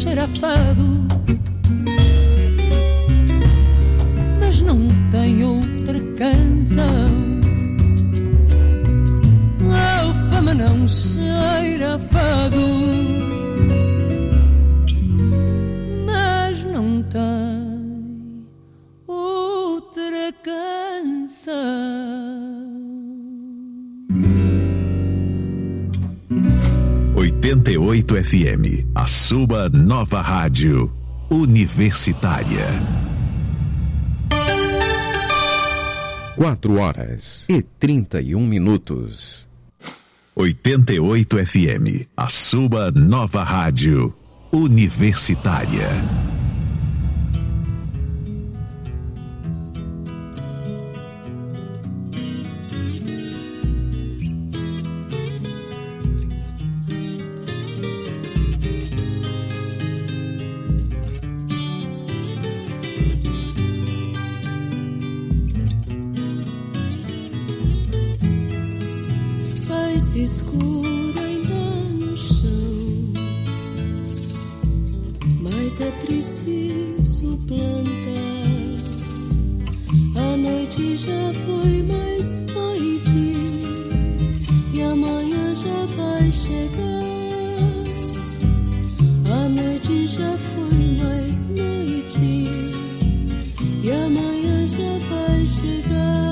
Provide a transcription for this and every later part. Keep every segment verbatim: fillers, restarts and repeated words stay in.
cheira a fado, mas não tem outra canção. A fama não cheira a fado, mas não tem outra canção. oitenta e oito F M, a sua nova rádio universitária. Quatro horas e trinta e um minutos. oitenta e oito F M, a sua nova rádio universitária. Escuro ainda no chão, mas é preciso plantar. A noite já foi mais noite e amanhã já vai chegar. A noite já foi mais noite e amanhã já vai chegar.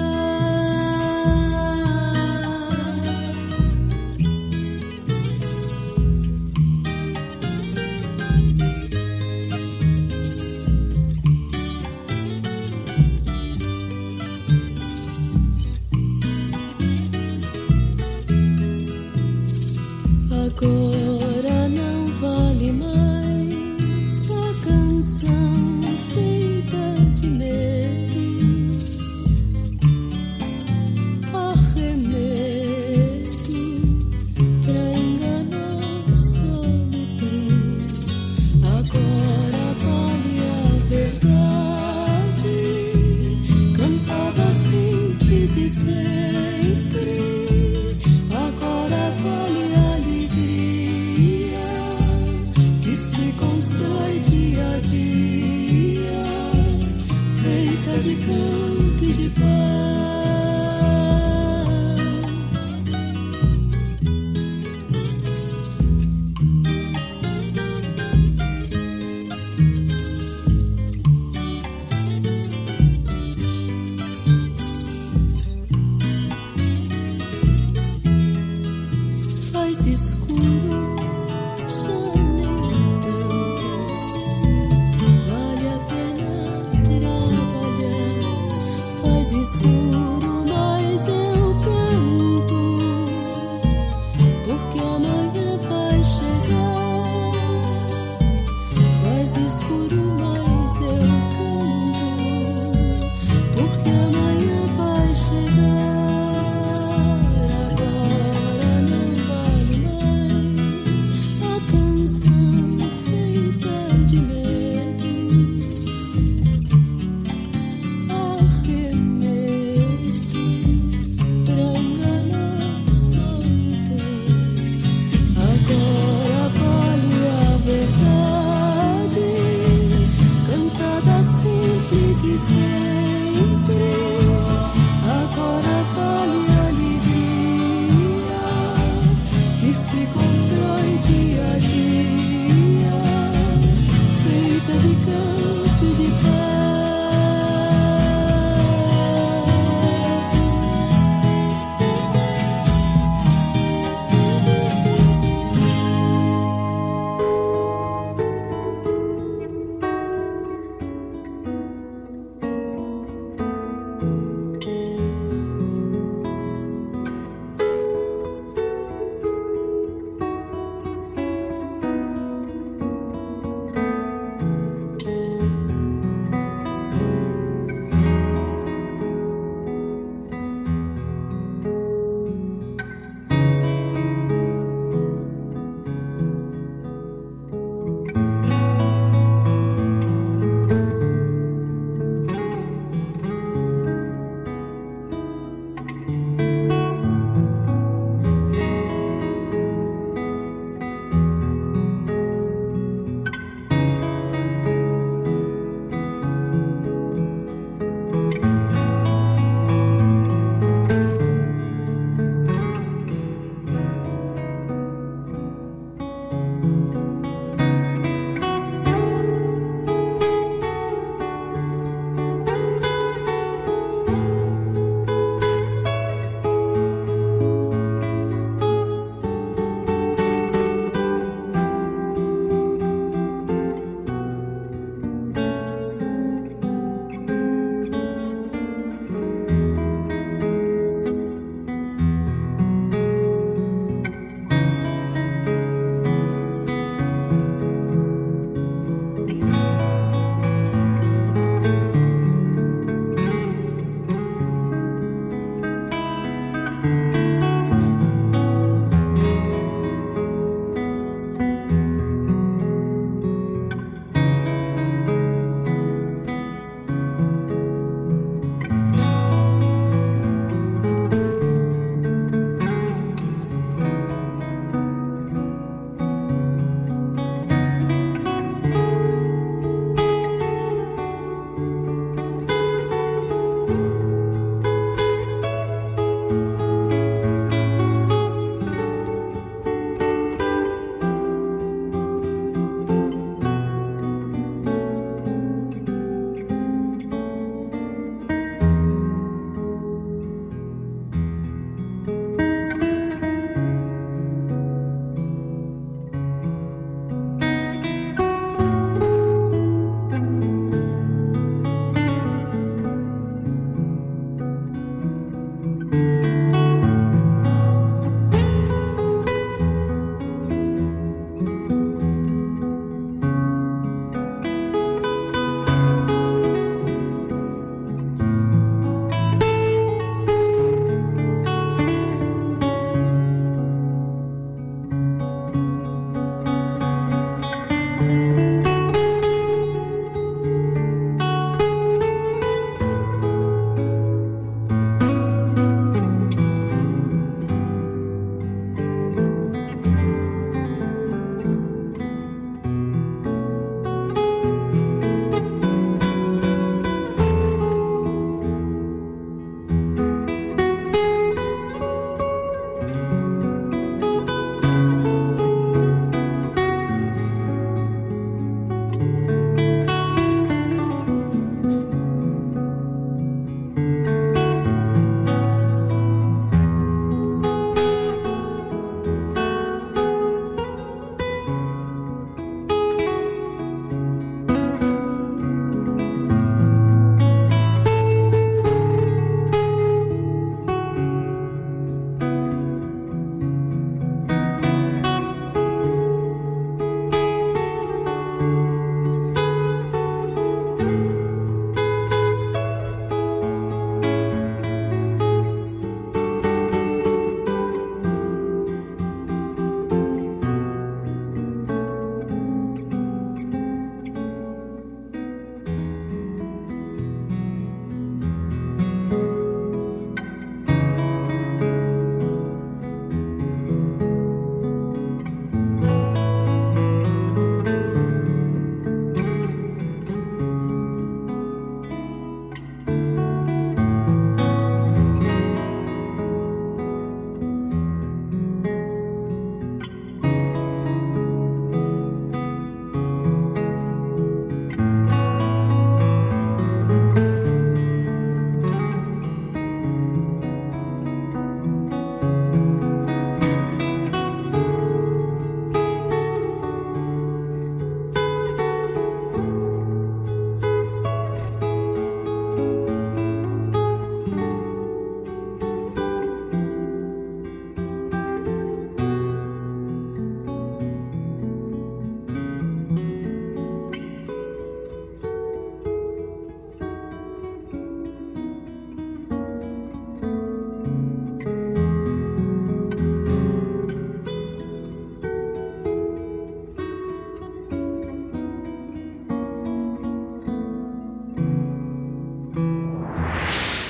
Agora não vale mais a canção feita de medo, arremedo pra enganar solidão. Agora vale a verdade, cantada simples e sempre. Agora vale a se constrói dia a dia, feita de canto e de paz. Faz escuro,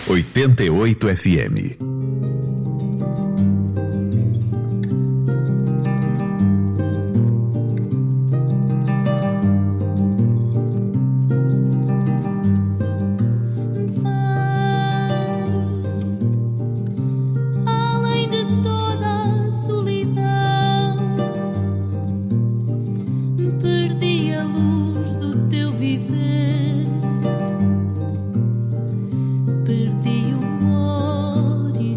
oitenta e oito F M. Perdi o amor e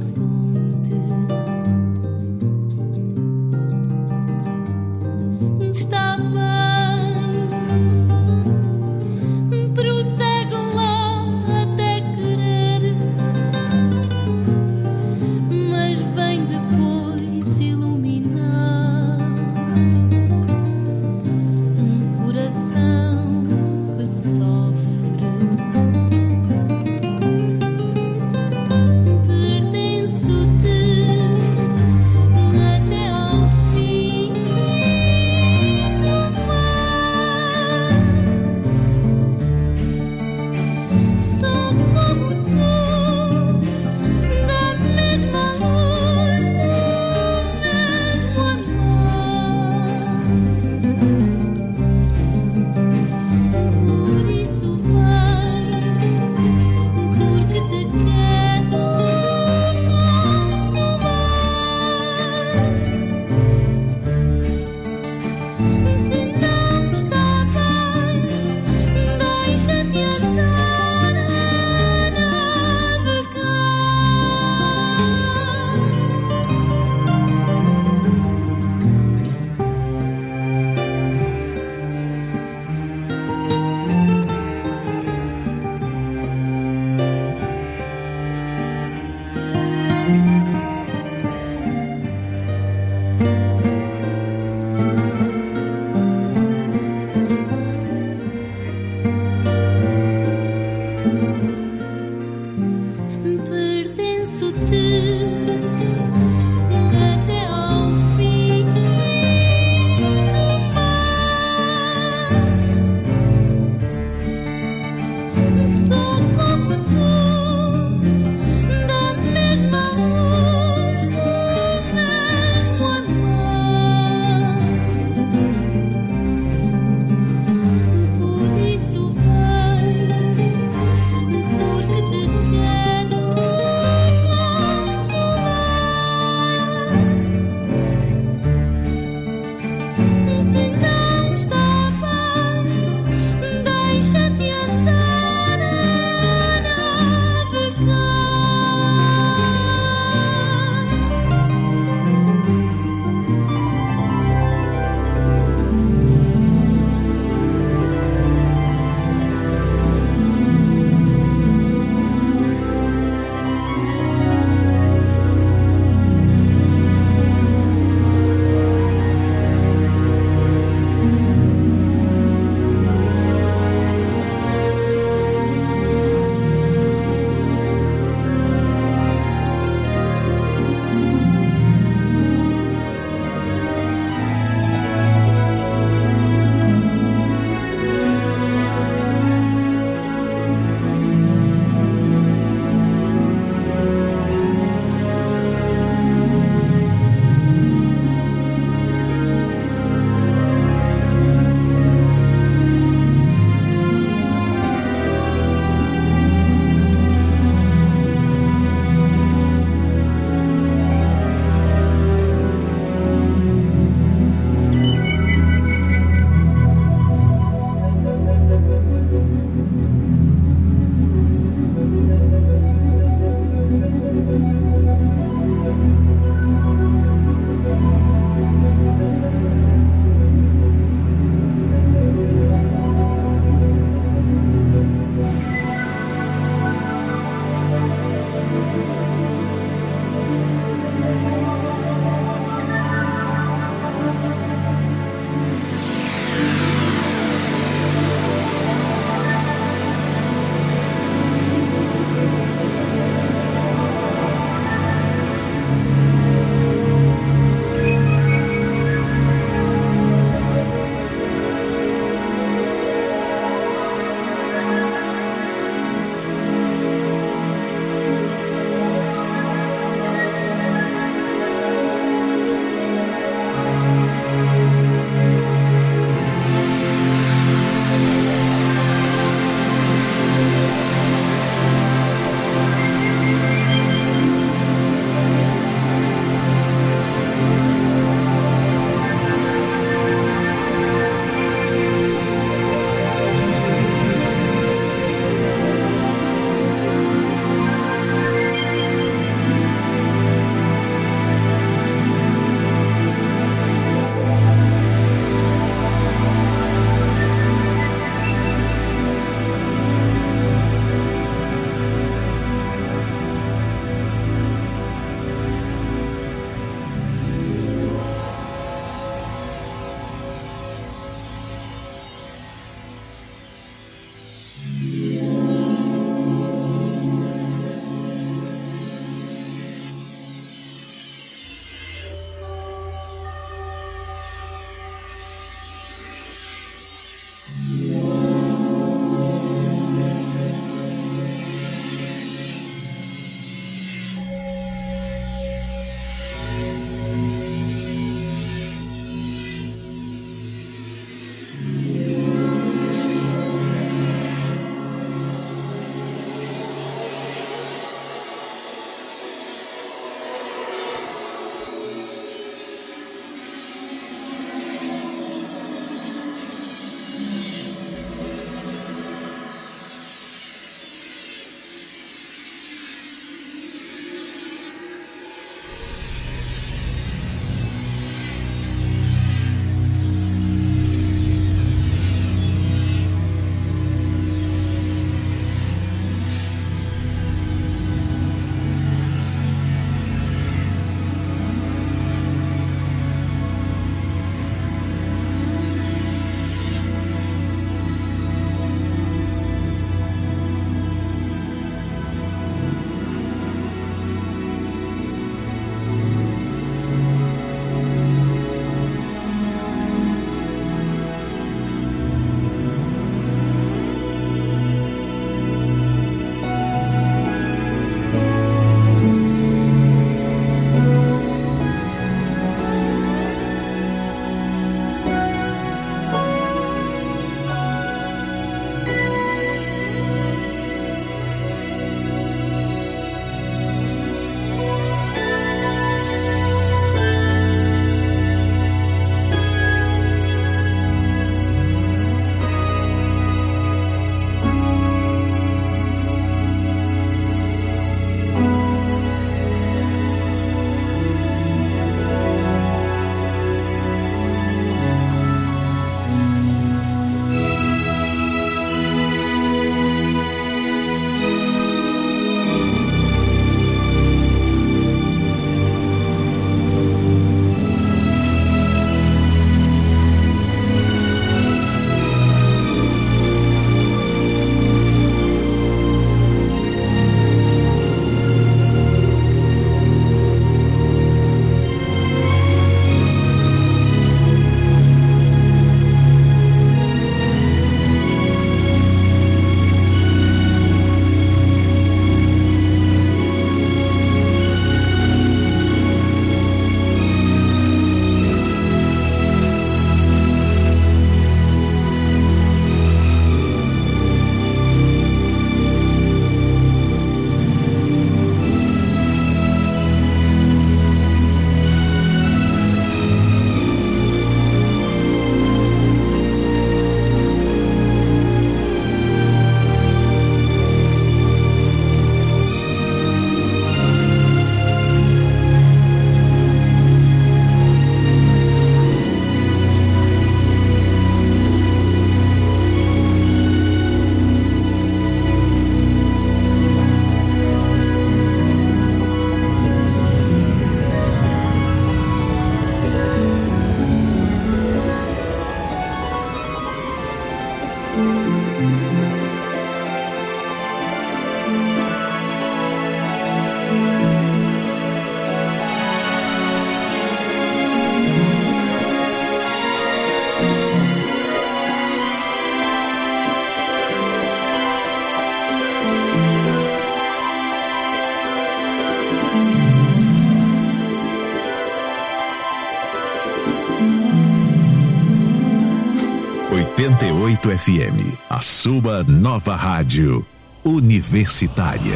oitenta e oito F M, a sua nova rádio universitária.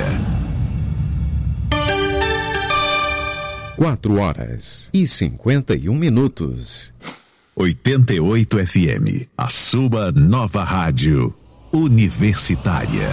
Quatro horas e cinquenta e um minutos. oitenta e oito F M, a sua nova rádio universitária.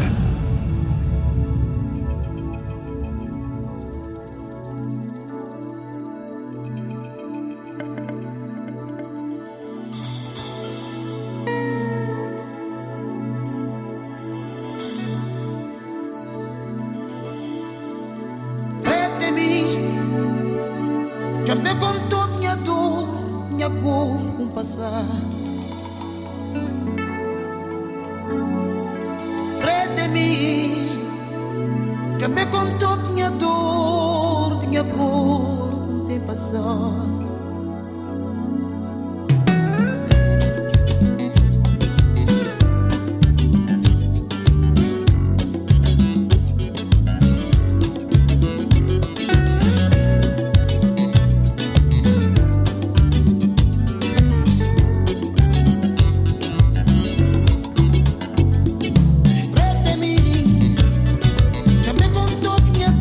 Já me contou minha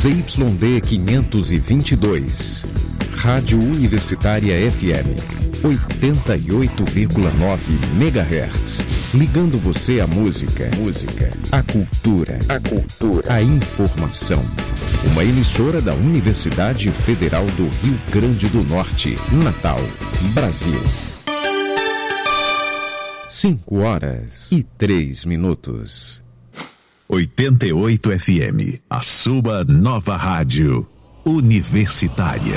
Z Y D quinhentos e vinte e dois. Rádio Universitária F M, oitenta e oito vírgula nove megahertz. Ligando você à música, música, à cultura, a cultura, à informação. Uma emissora da Universidade Federal do Rio Grande do Norte, Natal, Brasil. Cinco horas e três minutos. oitenta e oito F M, a sua nova rádio universitária.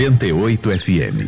oitenta e oito F M.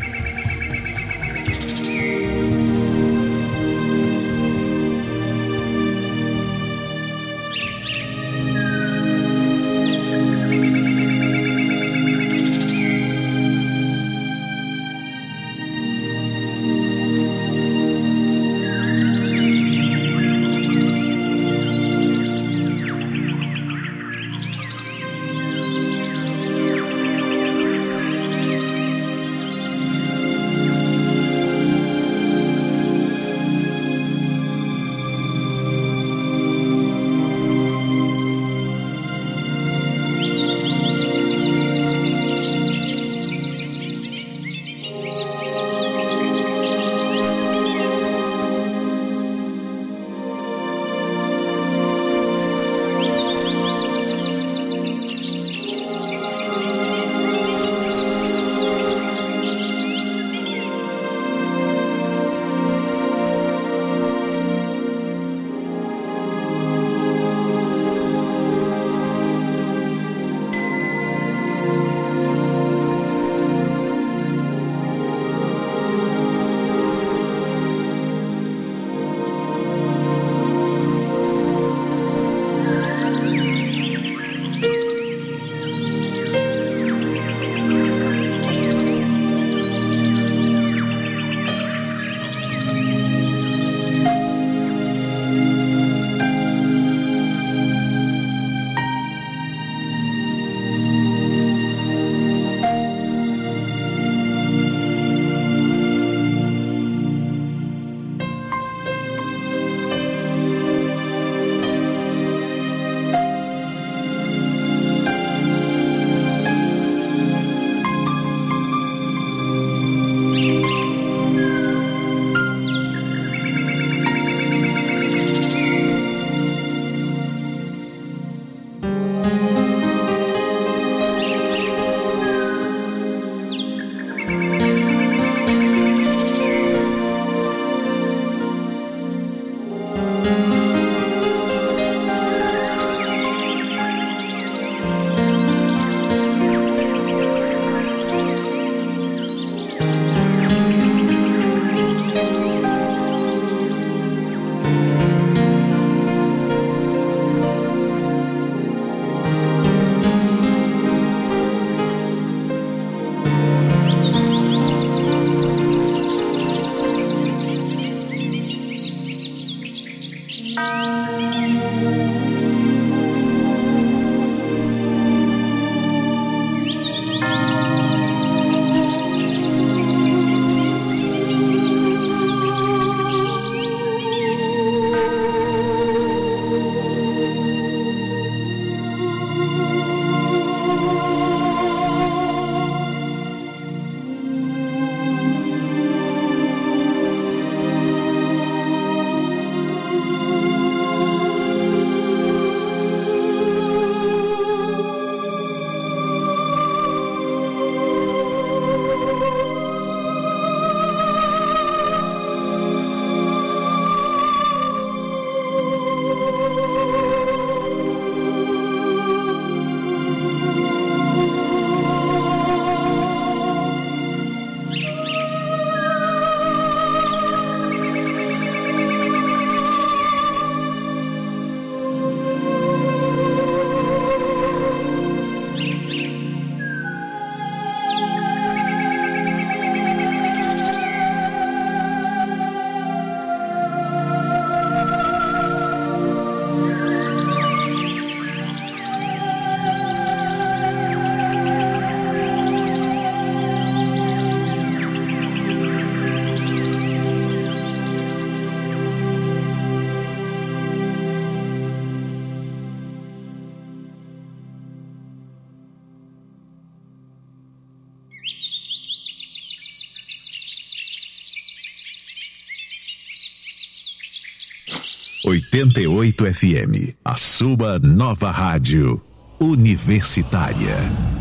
oitenta e oito F M, a sua nova rádio universitária.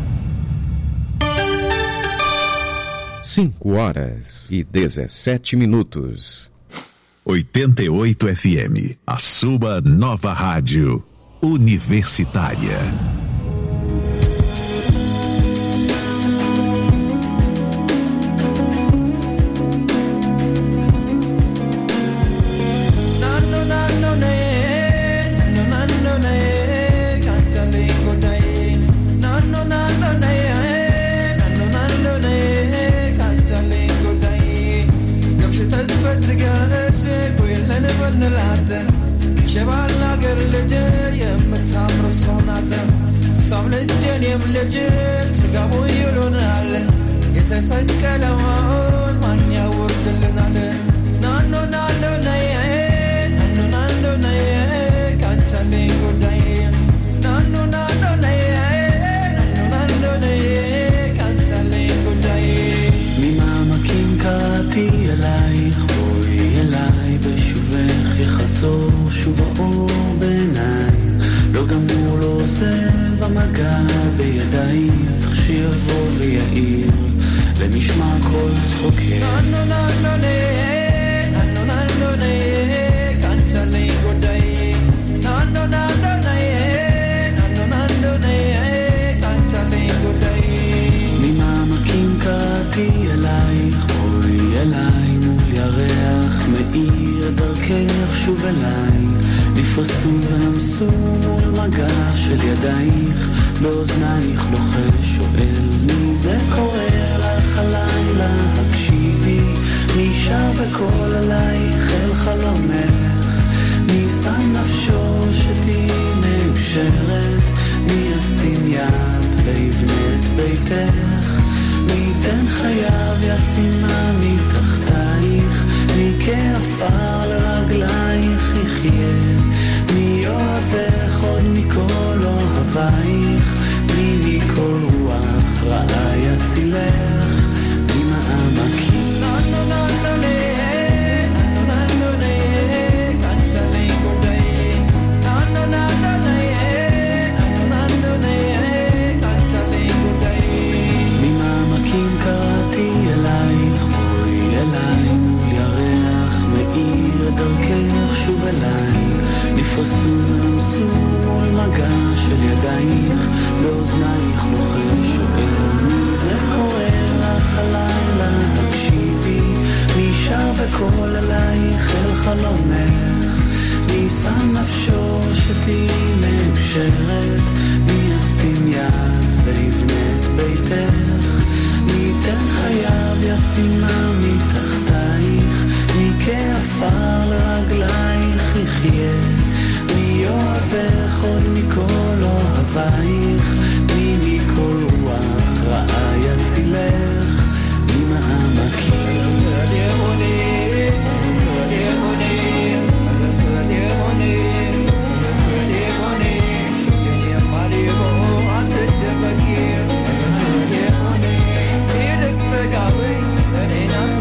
Cinco horas e dezessete minutos. oitenta e oito F M, a sua nova rádio universitária. በጋቦ ይሉናል የተሰቀለውን ማን ያወርድልናል ናኖ ናኖ ነይ ናኖ ናኖ ነይ ካንቻለኝ ጉዳይ ናኖ ናኖ ነይ ናኖ ናኖ ነይ ካንቻለኝ ጉዳይ ממעמקים קראתי אלייך בואי אליי בשובך יחזור שוב האור בעיניי לא גמור לא עוזב המגע בידייך שיבוא ויעיר למשמע כל צחוקך ננו ננו ננו ננו ננו קנצלי גודאי ננו ננו ננו ננו קנצלי גודאי ממעמקים קראתי אלייך בואי אליי מול ירח מאיר דרכך שוב אליי נפרסו ונמסו מול מגע של ידייך באוזנייך לוחש שואל מי זה קורא לך הלילה הקשיבי מי שר בקול עלייך אל חלומך מי שם נפשו שתהי מאושרת מי ישים יד ויבנה את ביתך מי ייתן חייו ישימה מתחתייך מי כעפר לרגלייך יחיה מי אוהבך עוד מכל אוהבייך מי מכל רוח רעה יצילך מי מעמקים ננו ננו ננו ננו ננו קנצלי גודאי ננו ננו ננו ננו ננו קנצלי גודאי ממעמקים קראתי אלייך בואי אליי מול ירח מאיר דרכך שוב אליי נפרסו ונמסו מול מגע של ידייך באוזנייך לוחש שואל מי זה קורא לך הלילה הקשיבי מי שר בקול עלייך אל חלומך מי שם נפשו שתהי מאושרת מי ישים יד ויבנה את ביתך מי ייתן חייו ישימה מתחתייך מי כעפר לרגלייך יחיה מי אוהבך עוד מכל אוהבייך מי מכל רוח רעה יצילך מי מעמקים Got me,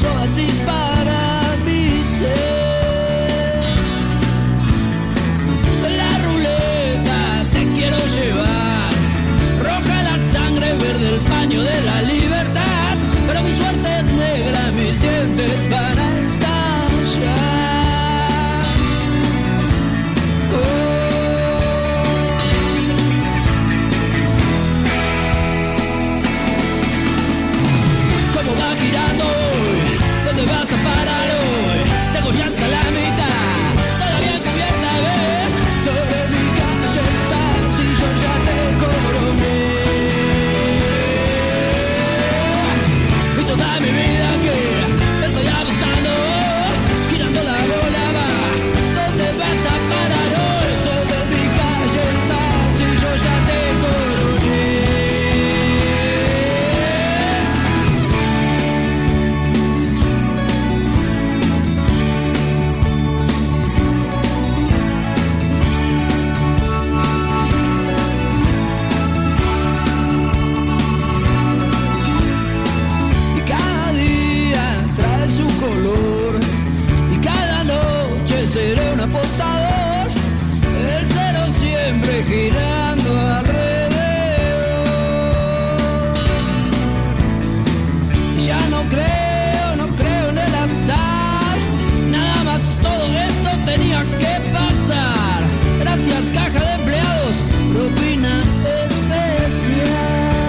oasis para mi ser. La ruleta te quiero llevar, roja la sangre, verde el paño de la libertad, pero mi suerte es negra, mis dientes van a estallar. Girando hoy, ¿dónde vas a parar hoy? Tengo ya hasta la mitad, todavía cubierta ves. Sobre mi calle estás y yo ya te coroné. Y toda mi vida que estoy abusando, girando la bola va. ¿Dónde vas a parar hoy? Sobre mi calle estás y yo ya te coroné. Y cada noche seré un apostador, el cero siempre girando alrededor. Ya no creo, no creo en el azar, nada más todo esto tenía que pasar. Gracias caja de empleados, propina especial.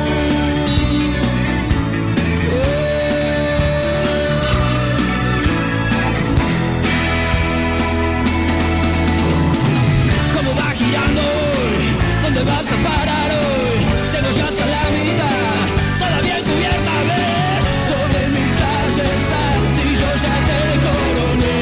¿Dónde vas a parar hoy? Tengo ya hasta la mitad, todavía encubierta ves. Sobre mi calle estás y yo ya te coroné.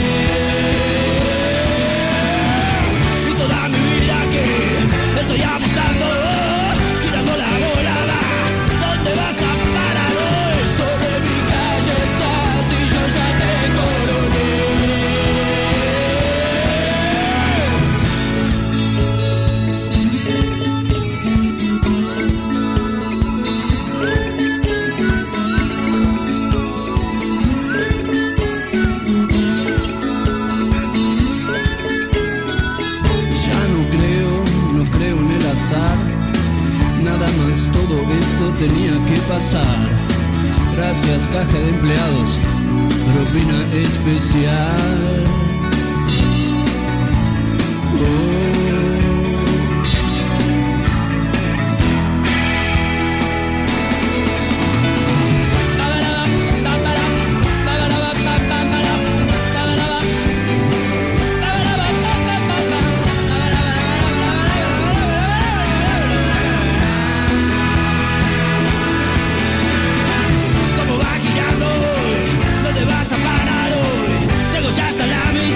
Y toda mi vida que estoy abusando, girando la bola va. ¿Dónde vas a parar hoy? Sobre mi calle estás y yo ya te coroné. Nada más todo esto tenía que pasar. Gracias caja de empleados, propina especial. Oh. ¿Dónde vas a parar hoy? Tengo ya hasta la mitad.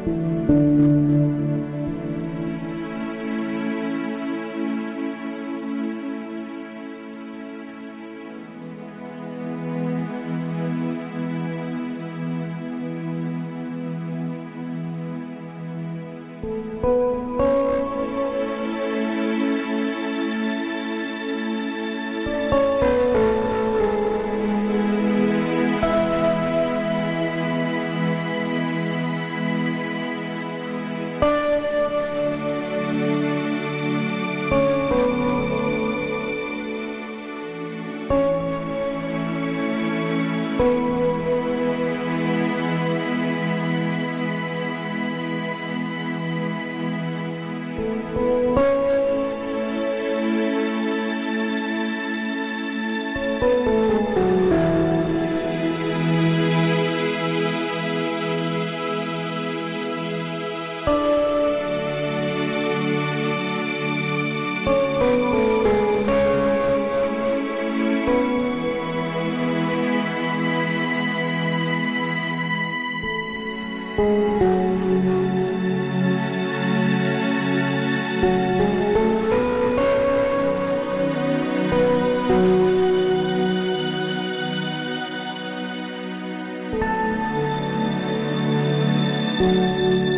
Música